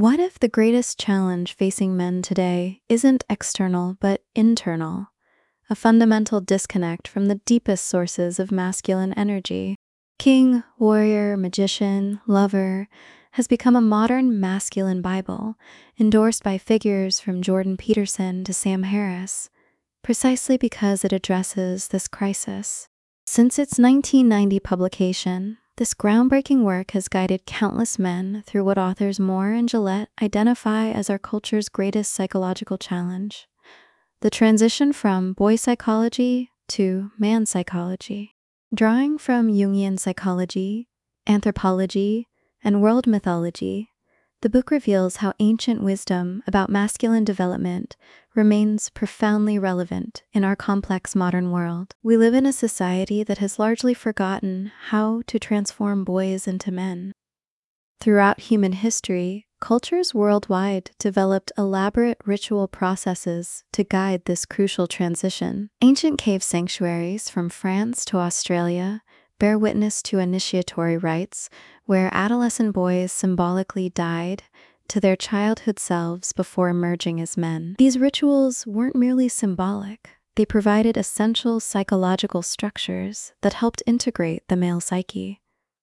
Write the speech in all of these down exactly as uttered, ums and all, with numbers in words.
What if the greatest challenge facing men today isn't external but internal? A fundamental disconnect from the deepest sources of masculine energy. King, warrior, magician, lover has become a modern masculine Bible, endorsed by figures from Jordan Peterson to Sam Harris, precisely because it addresses this crisis. Since its nineteen ninety publication, this groundbreaking work has guided countless men through what authors Moore and Gillette identify as our culture's greatest psychological challenge: the transition from boy psychology to man psychology. Drawing from Jungian psychology, anthropology, and world mythology, the book reveals how ancient wisdom about masculine development remains profoundly relevant in our complex modern world. We live in a society that has largely forgotten how to transform boys into men. Throughout human history, cultures worldwide developed elaborate ritual processes to guide this crucial transition. Ancient cave sanctuaries from France to Australia bear witness to initiatory rites where adolescent boys symbolically died to their childhood selves before emerging as men. These rituals weren't merely symbolic. They provided essential psychological structures that helped integrate the male psyche.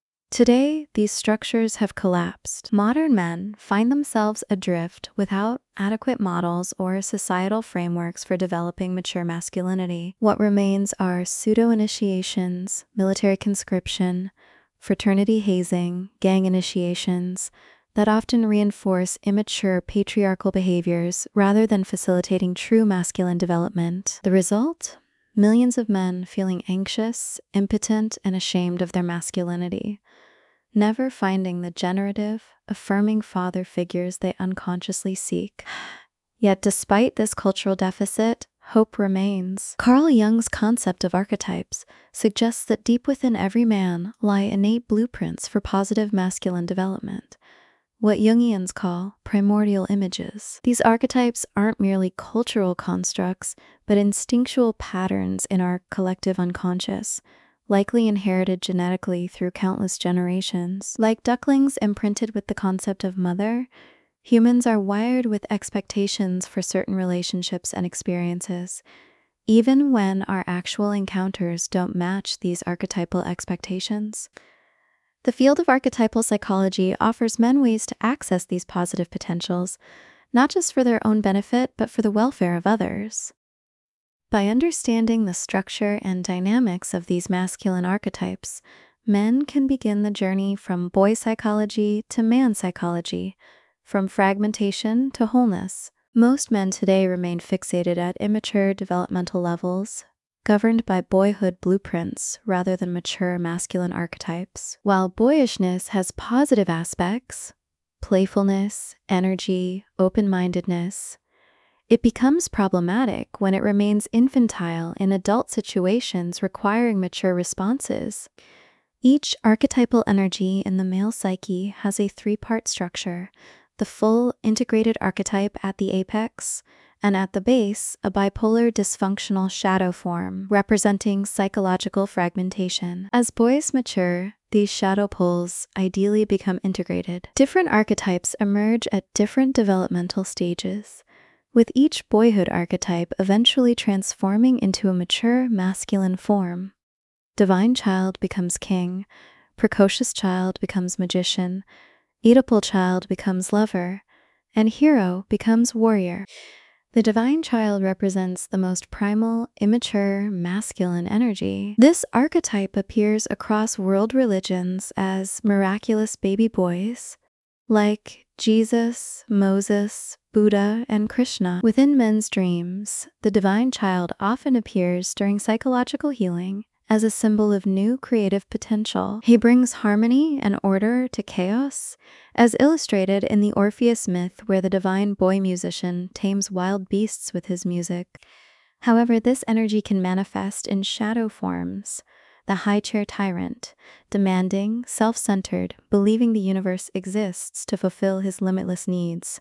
Today, these structures have collapsed. Modern men find themselves adrift without adequate models or societal frameworks for developing mature masculinity. What remains are pseudo-initiations, military conscription, fraternity hazing, gang initiations that often reinforce immature patriarchal behaviors rather than facilitating true masculine development. The result? Millions of men feeling anxious, impotent, and ashamed of their masculinity, never finding the generative, affirming father figures they unconsciously seek. Yet despite this cultural deficit, hope remains. Carl Jung's concept of archetypes suggests that deep within every man lie innate blueprints for positive masculine development, what Jungians call primordial images. These archetypes aren't merely cultural constructs, but instinctual patterns in our collective unconscious, likely inherited genetically through countless generations. Like ducklings imprinted with the concept of mother, humans are wired with expectations for certain relationships and experiences, even when our actual encounters don't match these archetypal expectations. The field of archetypal psychology offers men ways to access these positive potentials, not just for their own benefit, but for the welfare of others. By understanding the structure and dynamics of these masculine archetypes, men can begin the journey from boy psychology to man psychology, from fragmentation to wholeness. Most men today remain fixated at immature developmental levels, governed by boyhood blueprints rather than mature masculine archetypes. While boyishness has positive aspects, playfulness, energy, open-mindedness, it becomes problematic when it remains infantile in adult situations requiring mature responses. Each archetypal energy in the male psyche has a three-part structure: the full integrated archetype at the apex, and at the base, a bipolar dysfunctional shadow form representing psychological fragmentation. As boys mature, these shadow poles ideally become integrated. Different archetypes emerge at different developmental stages, with each boyhood archetype eventually transforming into a mature masculine form. Divine child becomes king, precocious child becomes magician, Oedipal child becomes lover, and hero becomes warrior. The divine child represents the most primal, immature, masculine energy. This archetype appears across world religions as miraculous baby boys, like Jesus, Moses, Buddha, and Krishna. Within men's dreams, the divine child often appears during psychological healing as a symbol of new creative potential. He brings harmony and order to chaos, as illustrated in the Orpheus myth, where the divine boy musician tames wild beasts with his music. However, this energy can manifest in shadow forms: the high chair tyrant, demanding, self-centered, believing the universe exists to fulfill his limitless needs,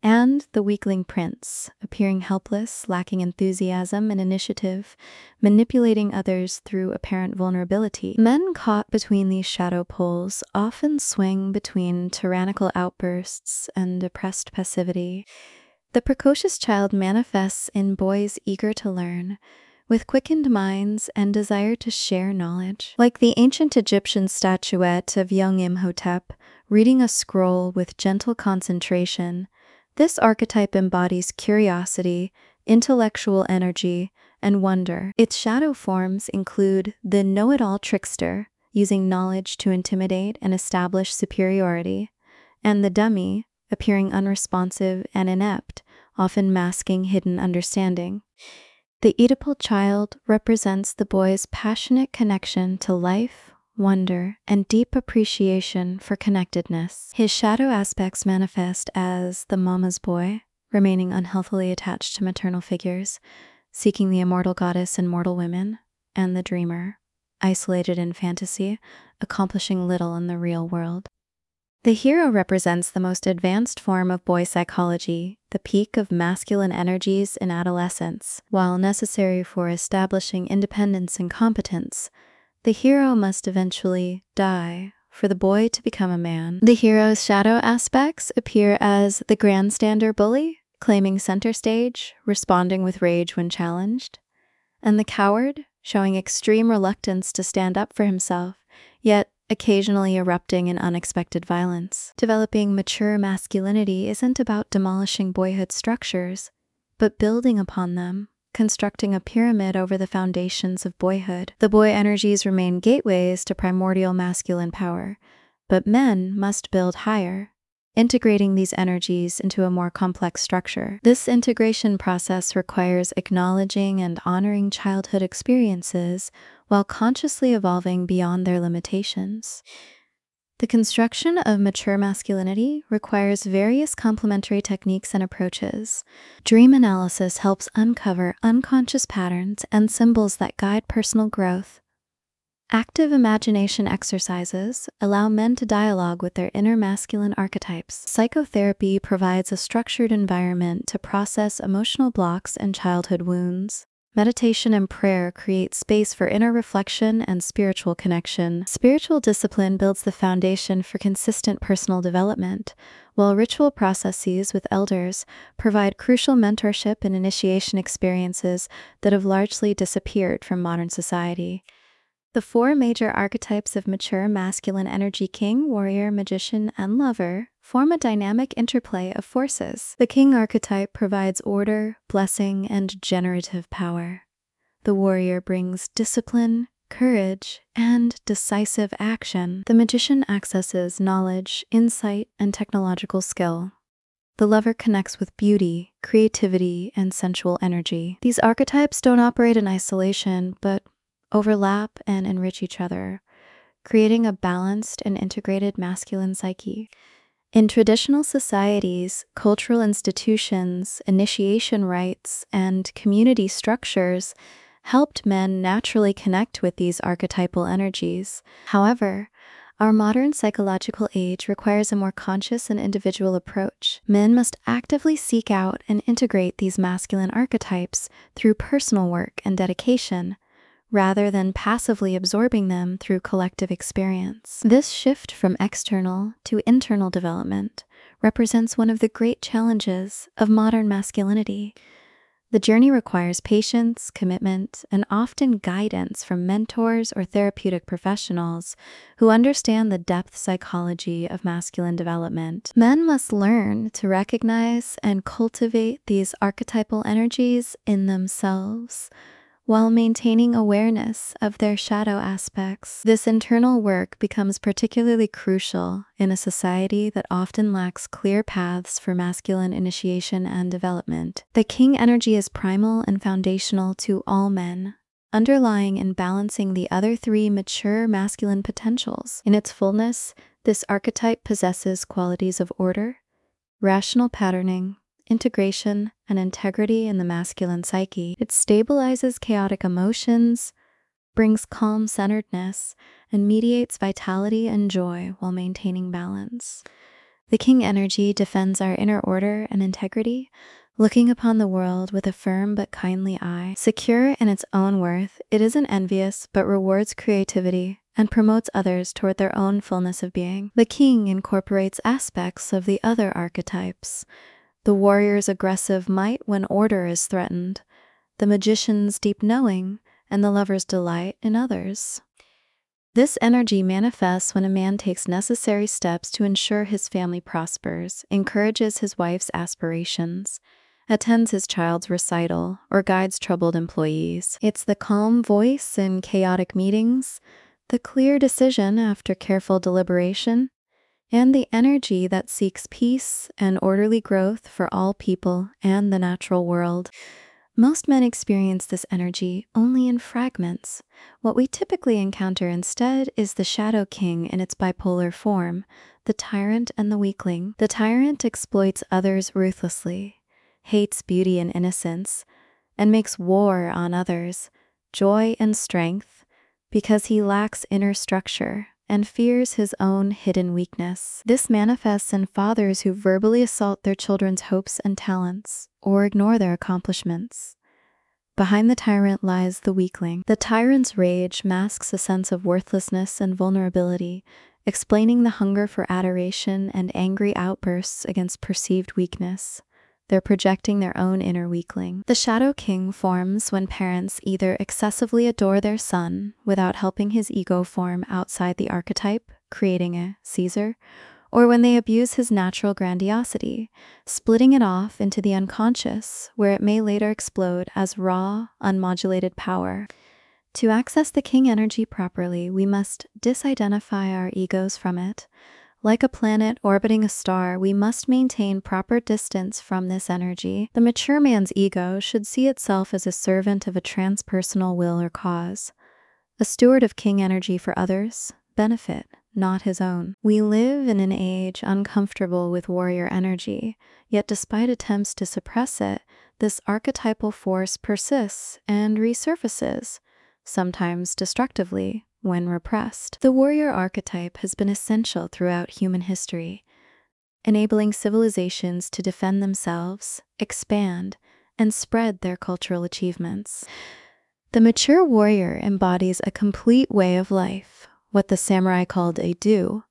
and the weakling prince, appearing helpless, lacking enthusiasm and initiative, manipulating others through apparent vulnerability. Men caught between these shadow poles often swing between tyrannical outbursts and oppressed passivity. The precocious child manifests in boys eager to learn, with quickened minds and desire to share knowledge. Like the ancient Egyptian statuette of young Imhotep, reading a scroll with gentle concentration, this archetype embodies curiosity, intellectual energy, and wonder. Its shadow forms include the know-it-all trickster, using knowledge to intimidate and establish superiority, and the dummy, appearing unresponsive and inept, often masking hidden understanding. The Oedipal child represents the boy's passionate connection to life, wonder, and deep appreciation for connectedness. His shadow aspects manifest as the mama's boy, remaining unhealthily attached to maternal figures, seeking the immortal goddess in mortal women, and the dreamer, isolated in fantasy, accomplishing little in the real world. The hero represents the most advanced form of boy psychology, the peak of masculine energies in adolescence. While necessary for establishing independence and competence, the hero must eventually die for the boy to become a man. The hero's shadow aspects appear as the grandstander bully, claiming center stage, responding with rage when challenged, and the coward, showing extreme reluctance to stand up for himself, yet occasionally erupting in unexpected violence. Developing mature masculinity isn't about demolishing boyhood structures, but building upon them, constructing a pyramid over the foundations of boyhood. The boy energies remain gateways to primordial masculine power, but men must build higher, integrating these energies into a more complex structure. This integration process requires acknowledging and honoring childhood experiences while consciously evolving beyond their limitations. The construction of mature masculinity requires various complementary techniques and approaches. Dream analysis helps uncover unconscious patterns and symbols that guide personal growth. Active imagination exercises allow men to dialogue with their inner masculine archetypes. Psychotherapy provides a structured environment to process emotional blocks and childhood wounds. Meditation and prayer create space for inner reflection and spiritual connection. Spiritual discipline builds the foundation for consistent personal development, while ritual processes with elders provide crucial mentorship and initiation experiences that have largely disappeared from modern society. The four major archetypes of mature masculine energy, king, warrior, magician, and lover, form a dynamic interplay of forces. The king archetype provides order, blessing, and generative power. The warrior brings discipline, courage, and decisive action. The magician accesses knowledge, insight, and technological skill. The lover connects with beauty, creativity, and sensual energy. These archetypes don't operate in isolation, but overlap and enrich each other, creating a balanced and integrated masculine psyche. In traditional societies, cultural institutions, initiation rites, and community structures helped men naturally connect with these archetypal energies. However, our modern psychological age requires a more conscious and individual approach. Men must actively seek out and integrate these masculine archetypes through personal work and dedication, rather than passively absorbing them through collective experience. This shift from external to internal development represents one of the great challenges of modern masculinity. The journey requires patience, commitment, and often guidance from mentors or therapeutic professionals who understand the depth psychology of masculine development. Men must learn to recognize and cultivate these archetypal energies in themselves, while maintaining awareness of their shadow aspects. This internal work becomes particularly crucial in a society that often lacks clear paths for masculine initiation and development. The king energy is primal and foundational to all men, underlying and balancing the other three mature masculine potentials. In its fullness, this archetype possesses qualities of order, rational patterning, integration, and integrity in the masculine psyche. It stabilizes chaotic emotions, brings calm centeredness, and mediates vitality and joy while maintaining balance. The king energy defends our inner order and integrity, looking upon the world with a firm but kindly eye. Secure in its own worth, it isn't envious but rewards creativity and promotes others toward their own fullness of being. The king incorporates aspects of the other archetypes: the warrior's aggressive might when order is threatened, the magician's deep knowing, and the lover's delight in others. This energy manifests when a man takes necessary steps to ensure his family prospers, encourages his wife's aspirations, attends his child's recital, or guides troubled employees. It's the calm voice in chaotic meetings, the clear decision after careful deliberation, and the energy that seeks peace and orderly growth for all people and the natural world. Most men experience this energy only in fragments. What we typically encounter instead is the Shadow King in its bipolar form, the tyrant and the weakling. The tyrant exploits others ruthlessly, hates beauty and innocence, and makes war on others, joy and strength, because he lacks inner structure and fears his own hidden weakness. This manifests in fathers who verbally assault their children's hopes and talents, or ignore their accomplishments. Behind the tyrant lies the weakling. The tyrant's rage masks a sense of worthlessness and vulnerability, explaining the hunger for adoration and angry outbursts against perceived weakness. They're projecting their own inner weakling. The Shadow King forms when parents either excessively adore their son without helping his ego form outside the archetype, creating a Caesar, or when they abuse his natural grandiosity, splitting it off into the unconscious, where it may later explode as raw, unmodulated power. To access the king energy properly, we must disidentify our egos from it. Like a planet orbiting a star, we must maintain proper distance from this energy. The mature man's ego should see itself as a servant of a transpersonal will or cause, a steward of king energy for others' benefit, not his own. We live in an age uncomfortable with warrior energy, yet despite attempts to suppress it, this archetypal force persists and resurfaces, sometimes destructively, when repressed. The warrior archetype has been essential throughout human history, enabling civilizations to defend themselves, expand, and spread their cultural achievements. The mature warrior embodies a complete way of life, what the samurai called a do.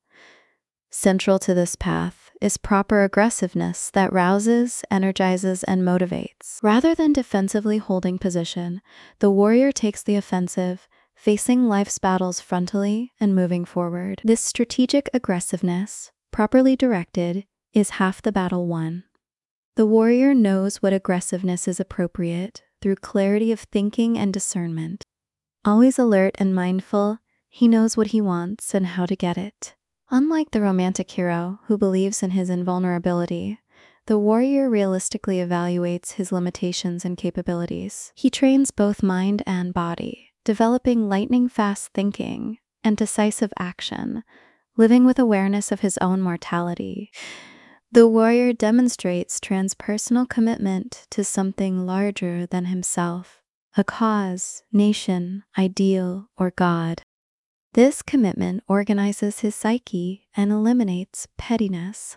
Central to this path is proper aggressiveness that rouses, energizes, and motivates. Rather than defensively holding position, the warrior takes the offensive, facing life's battles frontally and moving forward. This strategic aggressiveness, properly directed, is half the battle won. The warrior knows what aggressiveness is appropriate through clarity of thinking and discernment. Always alert and mindful, he knows what he wants and how to get it. Unlike the romantic hero who believes in his invulnerability, the warrior realistically evaluates his limitations and capabilities. He trains both mind and body, developing lightning-fast thinking and decisive action, living with awareness of his own mortality. The warrior demonstrates transpersonal commitment to something larger than himself, a cause, nation, ideal, or God. This commitment organizes his psyche and eliminates pettiness.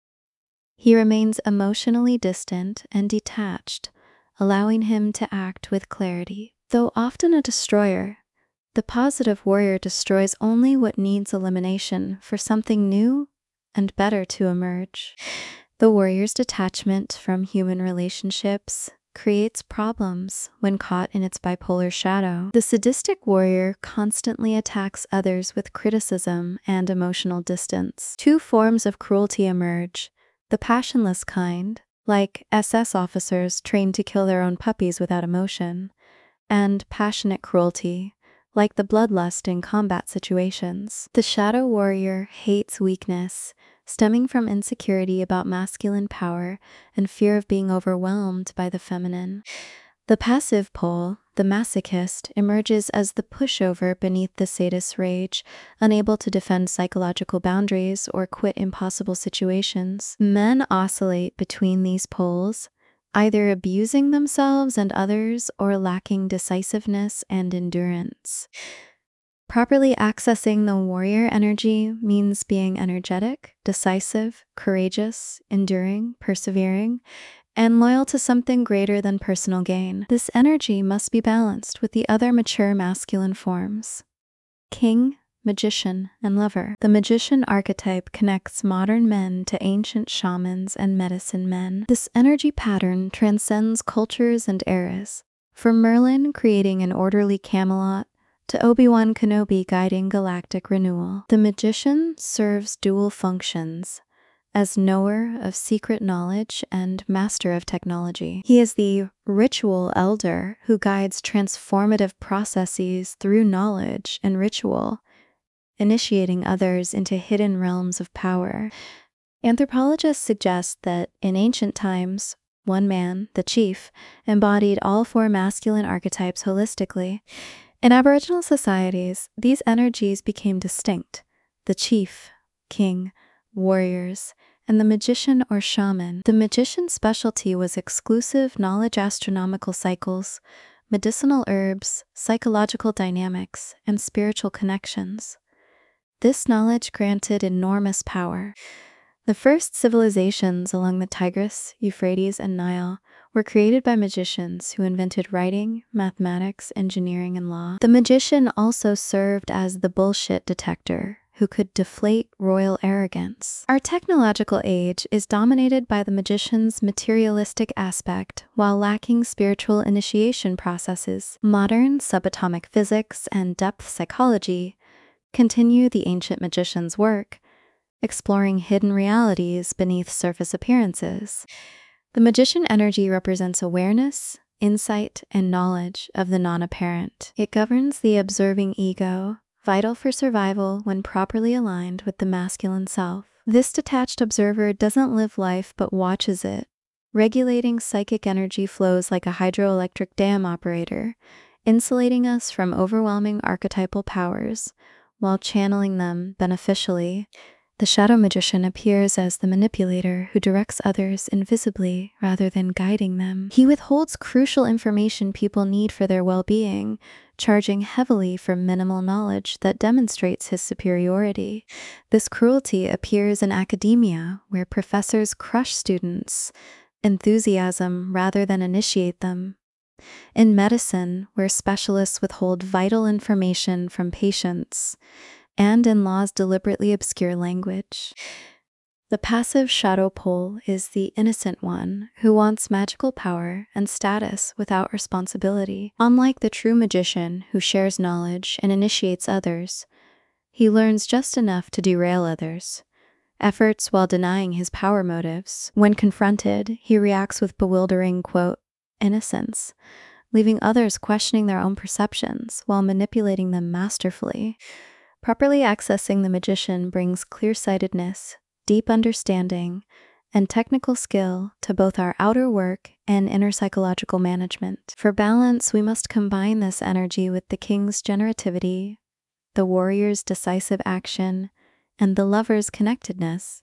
He remains emotionally distant and detached, allowing him to act with clarity. Though often a destroyer, the positive warrior destroys only what needs elimination for something new and better to emerge. The warrior's detachment from human relationships creates problems when caught in its bipolar shadow. The sadistic warrior constantly attacks others with criticism and emotional distance. Two forms of cruelty emerge: the passionless kind, like S S officers trained to kill their own puppies without emotion, and passionate cruelty, like the bloodlust in combat situations. The shadow warrior hates weakness, stemming from insecurity about masculine power and fear of being overwhelmed by the feminine. The passive pole, the masochist, emerges as the pushover beneath the sadist's rage, unable to defend psychological boundaries or quit impossible situations. Men oscillate between these poles, either abusing themselves and others or lacking decisiveness and endurance. Properly accessing the warrior energy means being energetic, decisive, courageous, enduring, persevering, and loyal to something greater than personal gain. This energy must be balanced with the other mature masculine forms: king, magician, and lover. The magician archetype connects modern men to ancient shamans and medicine men. This energy pattern transcends cultures and eras, from Merlin creating an orderly Camelot to Obi-Wan Kenobi guiding galactic renewal. The magician serves dual functions as knower of secret knowledge and master of technology. He is the ritual elder who guides transformative processes through knowledge and ritual, initiating others into hidden realms of power. Anthropologists suggest that in ancient times, one man, the chief, embodied all four masculine archetypes holistically. In Aboriginal societies, these energies became distinct: the chief, king, warriors, and the magician or shaman. The magician's specialty was exclusive knowledge, astronomical cycles, medicinal herbs, psychological dynamics, and spiritual connections. This knowledge granted enormous power. The first civilizations along the Tigris, Euphrates, and Nile were created by magicians who invented writing, mathematics, engineering, and law. The magician also served as the bullshit detector, who could deflate royal arrogance. Our technological age is dominated by the magician's materialistic aspect while lacking spiritual initiation processes. Modern subatomic physics and depth psychology continue the ancient magician's work, exploring hidden realities beneath surface appearances. The magician energy represents awareness, insight, and knowledge of the non-apparent. It governs the observing ego, vital for survival when properly aligned with the masculine self. This detached observer doesn't live life but watches it, regulating psychic energy flows like a hydroelectric dam operator, insulating us from overwhelming archetypal powers while channeling them beneficially. The shadow magician appears as the manipulator who directs others invisibly rather than guiding them. He withholds crucial information people need for their well-being, charging heavily for minimal knowledge that demonstrates his superiority. This cruelty appears in academia, where professors crush students' enthusiasm rather than initiate them. In medicine, where specialists withhold vital information from patients, and in laws deliberately obscure language. The passive shadow pole is the innocent one who wants magical power and status without responsibility. Unlike the true magician who shares knowledge and initiates others, he learns just enough to derail others, efforts while denying his power motives. When confronted, he reacts with bewildering, quote, innocence, leaving others questioning their own perceptions while manipulating them masterfully. Properly accessing the magician brings clear-sightedness, deep understanding, and technical skill to both our outer work and inner psychological management. For balance, we must combine this energy with the king's generativity, the warrior's decisive action, and the lover's connectedness.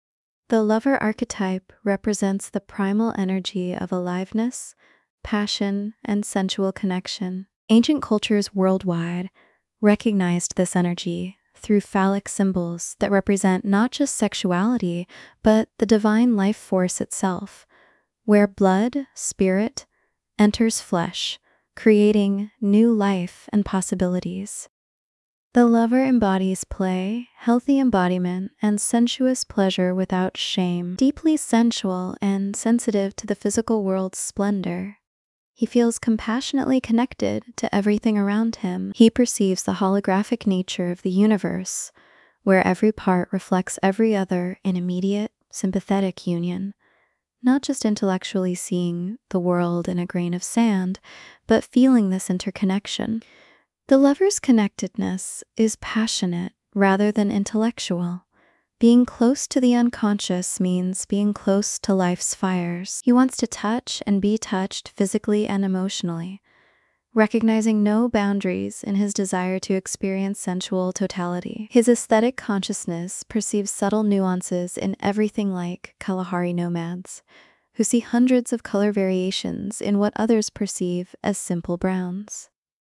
The lover archetype represents the primal energy of aliveness, passion, and sensual connection. Ancient cultures worldwide recognized this energy through phallic symbols that represent not just sexuality, but the divine life force itself, where blood, spirit, enters flesh, creating new life and possibilities. The lover embodies play, healthy embodiment, and sensuous pleasure without shame, deeply sensual and sensitive to the physical world's splendor. He feels compassionately connected to everything around him. He perceives the holographic nature of the universe, where every part reflects every other in immediate, sympathetic union, not just intellectually seeing the world in a grain of sand, but feeling this interconnection. The lover's connectedness is passionate rather than intellectual. Being close to the unconscious means being close to life's fires. He wants to touch and be touched physically and emotionally, recognizing no boundaries in his desire to experience sensual totality. His aesthetic consciousness perceives subtle nuances in everything, like Kalahari nomads, who see hundreds of color variations in what others perceive as simple browns.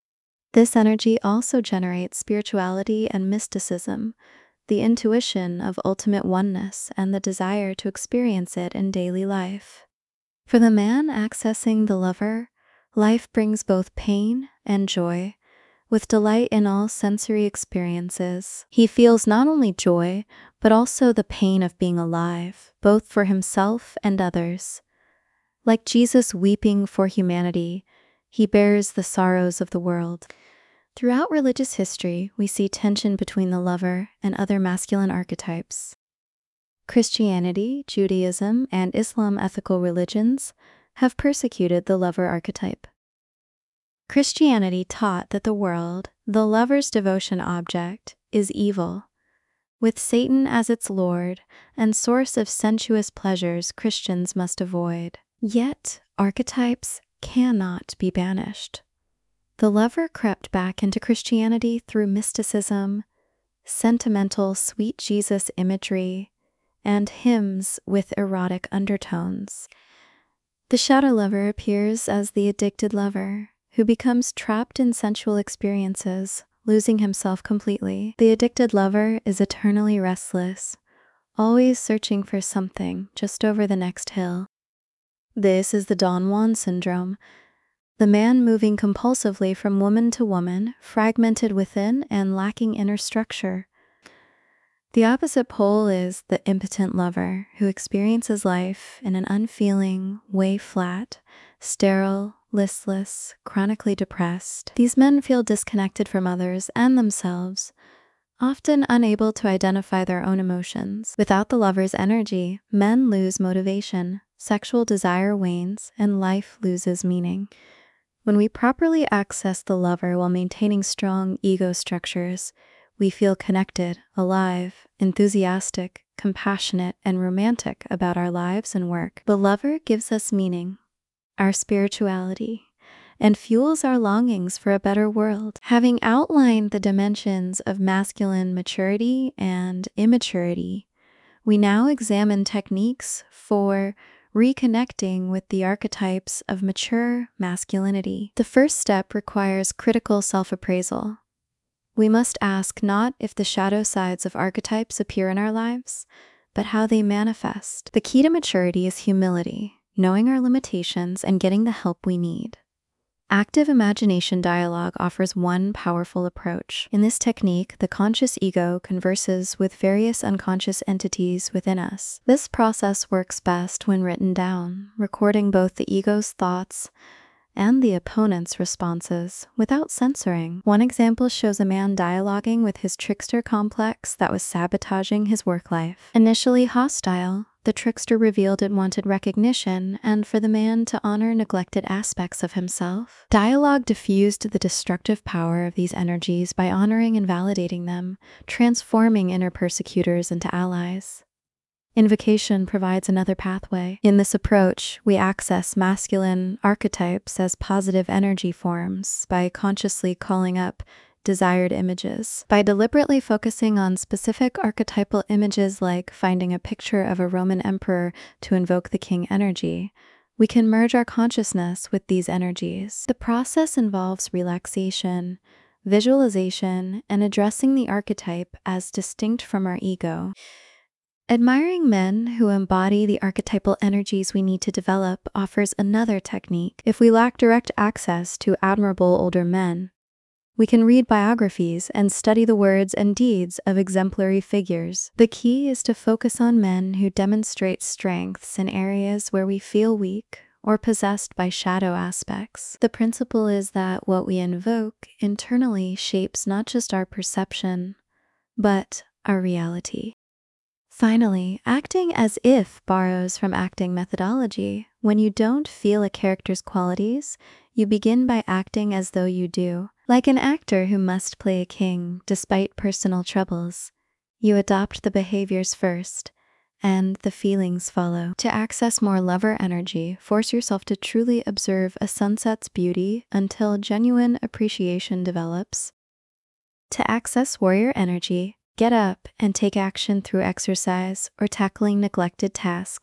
This energy also generates spirituality and mysticism, the intuition of ultimate oneness and the desire to experience it in daily life. For the man accessing the lover, life brings both pain and joy, with delight in all sensory experiences. He feels not only joy, but also the pain of being alive, both for himself and others. Like Jesus weeping for humanity, he bears the sorrows of the world. Throughout religious history, we see tension between the lover and other masculine archetypes. Christianity, Judaism, and Islam ethical religions have persecuted the lover archetype. Christianity taught that the world, the lover's devotion object, is evil. With Satan as its lord and source of sensuous pleasures Christians must avoid. Yet, archetypes cannot be banished. The lover crept back into Christianity through mysticism, sentimental sweet Jesus imagery, and hymns with erotic undertones. The shadow lover appears as the addicted lover, who becomes trapped in sensual experiences, losing himself completely. The addicted lover is eternally restless, always searching for something just over the next hill. This is the Don Juan syndrome, the man moving compulsively from woman to woman, fragmented within and lacking inner structure. The opposite pole is the impotent lover, who experiences life in an unfeeling way, flat, sterile, listless, chronically depressed. These men feel disconnected from others and themselves, often unable to identify their own emotions. Without the lover's energy, men lose motivation, sexual desire wanes, and life loses meaning. When we properly access the lover while maintaining strong ego structures, we feel connected, alive, enthusiastic, compassionate, and romantic about our lives and work. The lover gives us meaning, our spirituality, and fuels our longings for a better world. Having outlined the dimensions of masculine maturity and immaturity, we now examine techniques for reconnecting with the archetypes of mature masculinity. The first step requires critical self-appraisal. We must ask not if the shadow sides of archetypes appear in our lives, but how they manifest. The key to maturity is humility, knowing our limitations and getting the help we need. Active imagination dialogue offers one powerful approach. In this technique, the conscious ego converses with various unconscious entities within us. This process works best when written down, recording both the ego's thoughts and the opponent's responses without censoring. One example shows a man dialoguing with his trickster complex that was sabotaging his work life. Initially hostile, the trickster revealed it wanted recognition and for the man to honor neglected aspects of himself. Dialogue diffused the destructive power of these energies by honoring and validating them, transforming inner persecutors into allies. Invocation provides another pathway. In this approach, we access masculine archetypes as positive energy forms by consciously calling up desired images. By deliberately focusing on specific archetypal images like finding a picture of a Roman emperor to invoke the king energy, we can merge our consciousness with these energies. The process involves relaxation, visualization, and addressing the archetype as distinct from our ego. Admiring men who embody the archetypal energies we need to develop offers another technique. If we lack direct access to admirable older men, we can read biographies and study the words and deeds of exemplary figures. The key is to focus on men who demonstrate strengths in areas where we feel weak or possessed by shadow aspects. The principle is that what we invoke internally shapes not just our perception, but our reality. Finally, acting as if borrows from acting methodology. When you don't feel a character's qualities, you begin by acting as though you do. Like an actor who must play a king despite personal troubles, you adopt the behaviors first, and the feelings follow. To access more lover energy, force yourself to truly observe a sunset's beauty until genuine appreciation develops. To access warrior energy, get up and take action through exercise or tackling neglected tasks.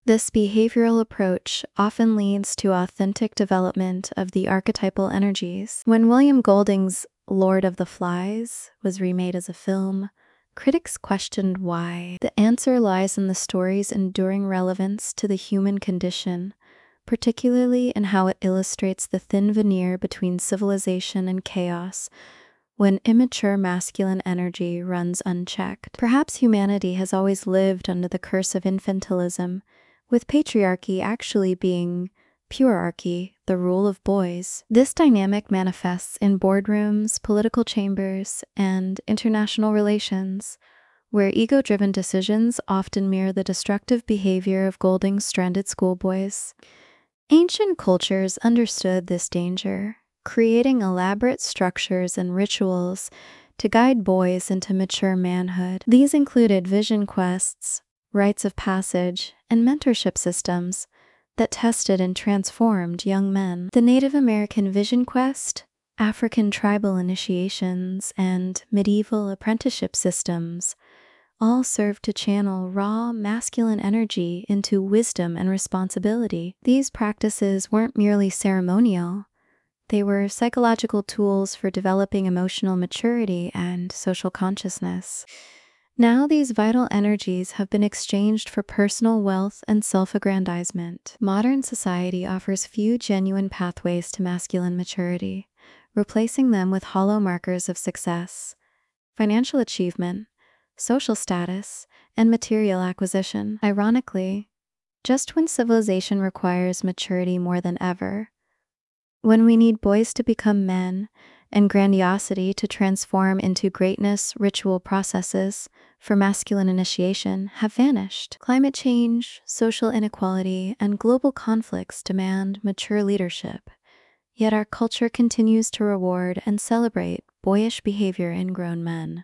This behavioral approach often leads to authentic development of the archetypal energies. When William Golding's Lord of the Flies was remade as a film, critics questioned why. The answer lies in the story's enduring relevance to the human condition, particularly in how it illustrates the thin veneer between civilization and chaos when immature masculine energy runs unchecked. Perhaps humanity has always lived under the curse of infantilism, with patriarchy actually being purearchy, the rule of boys. This dynamic manifests in boardrooms, political chambers, and international relations, where ego-driven decisions often mirror the destructive behavior of Golding's stranded schoolboys. Ancient cultures understood this danger, creating elaborate structures and rituals to guide boys into mature manhood. These included vision quests, rites of passage, and mentorship systems that tested and transformed young men. The Native American Vision Quest, African tribal initiations, and medieval apprenticeship systems all served to channel raw masculine energy into wisdom and responsibility. These practices weren't merely ceremonial. They were psychological tools for developing emotional maturity and social consciousness. Now these vital energies have been exchanged for personal wealth and self-aggrandizement. Modern society offers few genuine pathways to masculine maturity, replacing them with hollow markers of success, financial achievement, social status, and material acquisition. Ironically, just when civilization requires maturity more than ever, when we need boys to become men and grandiosity to transform into greatness, ritual processes for masculine initiation have vanished. Climate change, social inequality, and global conflicts demand mature leadership, yet our culture continues to reward and celebrate boyish behavior in grown men.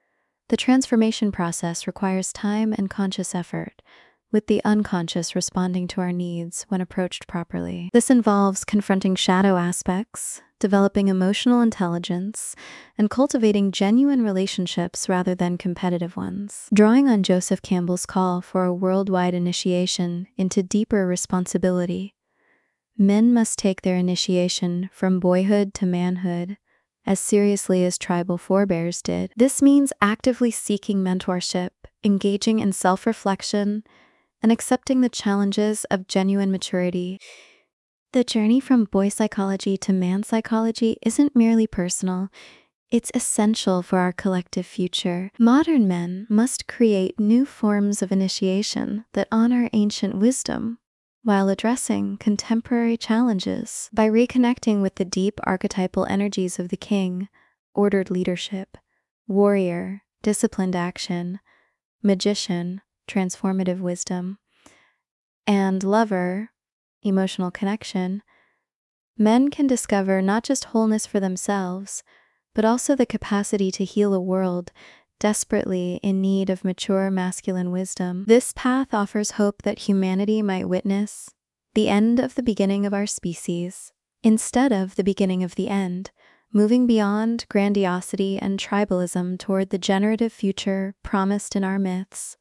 The transformation process requires time and conscious effort, with the unconscious responding to our needs when approached properly. This involves confronting shadow aspects, developing emotional intelligence, and cultivating genuine relationships rather than competitive ones. Drawing on Joseph Campbell's call for a worldwide initiation into deeper responsibility, men must take their initiation from boyhood to manhood as seriously as tribal forebears did. This means actively seeking mentorship, engaging in self-reflection, and accepting the challenges of genuine maturity. The journey from boy psychology to man psychology isn't merely personal, it's essential for our collective future. Modern men must create new forms of initiation that honor ancient wisdom while addressing contemporary challenges. By reconnecting with the deep archetypal energies of the king, ordered leadership, warrior, disciplined action, magician, transformative wisdom, and lover, emotional connection, men can discover not just wholeness for themselves, but also the capacity to heal a world desperately in need of mature masculine wisdom. This path offers hope that humanity might witness the end of the beginning of our species, instead of the beginning of the end, moving beyond grandiosity and tribalism toward the generative future promised in our myths.